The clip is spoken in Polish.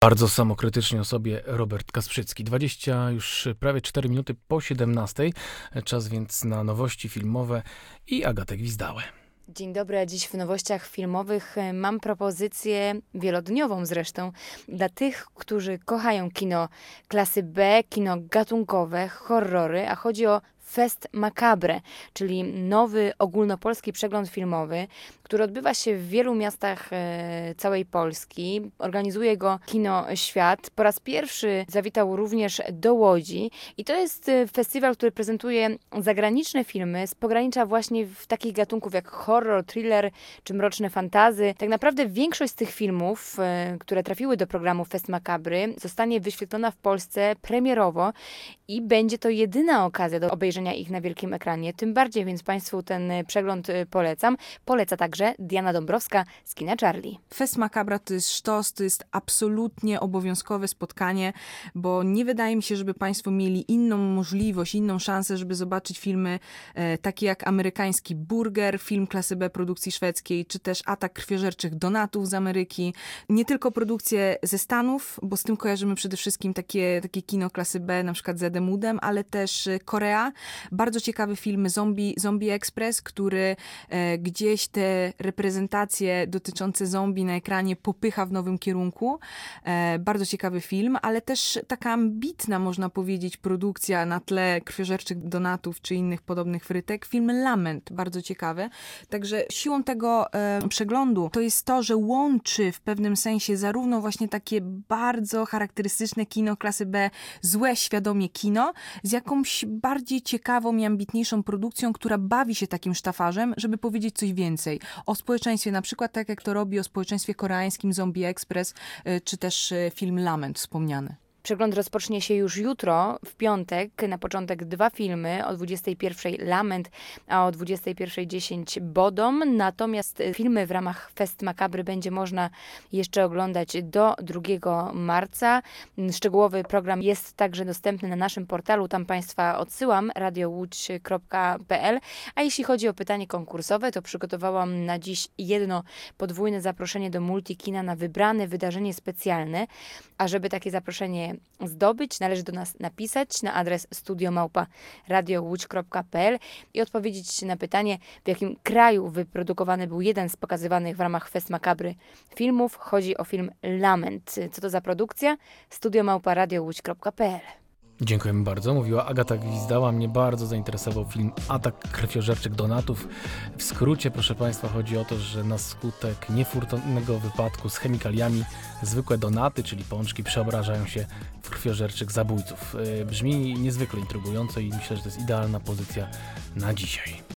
Bardzo samokrytycznie o sobie Robert Kasprzycki. 20 już prawie 4 minuty po 17. Czas więc na nowości filmowe i Agatę Gwizdałę. Dzień dobry, a dziś w nowościach filmowych mam propozycję wielodniową zresztą dla tych, którzy kochają kino klasy B, kino gatunkowe, horrory, a chodzi o Fest Macabre, czyli nowy ogólnopolski przegląd filmowy, który odbywa się w wielu miastach całej Polski. Organizuje go Kino Świat. Po raz pierwszy zawitał również do Łodzi i to jest festiwal, który prezentuje zagraniczne filmy z pogranicza właśnie w takich gatunków jak horror, thriller czy mroczne fantazy. Tak naprawdę większość z tych filmów, które trafiły do programu Fest Macabre, zostanie wyświetlona w Polsce premierowo i będzie to jedyna okazja do obejrzenia ich na wielkim ekranie. Tym bardziej więc Państwu ten przegląd polecam. Poleca także Diana Dąbrowska z Kina Charlie. Fest Macabre to jest sztos, to jest absolutnie obowiązkowe spotkanie, bo nie wydaje mi się, żeby Państwo mieli inną możliwość, inną szansę, żeby zobaczyć filmy takie jak amerykański Burger, film klasy B produkcji szwedzkiej, czy też Atak krwiożerczych donatów z Ameryki. Nie tylko produkcje ze Stanów, bo z tym kojarzymy przede wszystkim takie kino klasy B, na przykład z Edem Woodem, ale też Korea. Bardzo ciekawy film Zombie Express, który gdzieś te reprezentacje dotyczące zombie na ekranie popycha w nowym kierunku. Bardzo ciekawy film, ale też taka ambitna, można powiedzieć, produkcja na tle krwiożerczych donatów czy innych podobnych frytek. Film Lament, bardzo ciekawy. Także siłą tego przeglądu to jest to, że łączy w pewnym sensie zarówno właśnie takie bardzo charakterystyczne kino klasy B, złe świadomie kino, z jakąś bardziej ciekawą i ambitniejszą produkcją, która bawi się takim sztafarzem, żeby powiedzieć coś więcej. O społeczeństwie, na przykład tak jak to robi o społeczeństwie koreańskim Zombie Express, czy też film Lament wspomniany. Przegląd rozpocznie się już jutro, w piątek. Na początek 2 filmy, o 21:00 Lament, a o 21:10 Bodom. Natomiast filmy w ramach Fest Macabre będzie można jeszcze oglądać do 2 marca. Szczegółowy program jest także dostępny na naszym portalu, tam Państwa odsyłam, radiołódź.pl. A jeśli chodzi o pytanie konkursowe, to przygotowałam na dziś jedno podwójne zaproszenie do Multikina na wybrane wydarzenie specjalne, a żeby takie zaproszenie zdobyć, należy do nas napisać na adres studio@radiołódź.pl i odpowiedzieć na pytanie, w jakim kraju wyprodukowany był jeden z pokazywanych w ramach Fest Macabre filmów. Chodzi o film Lament. Co to za produkcja? studio@radiołódź.pl. Dziękujemy bardzo. Mówiła Agata Gwizdała. Mnie bardzo zainteresował film Atak krwiożerczych donatów. W skrócie, proszę Państwa, chodzi o to, że na skutek niefortunnego wypadku z chemikaliami zwykłe donaty, czyli pączki, przeobrażają się w krwiożerczych zabójców. Brzmi niezwykle intrygująco i myślę, że to jest idealna pozycja na dzisiaj.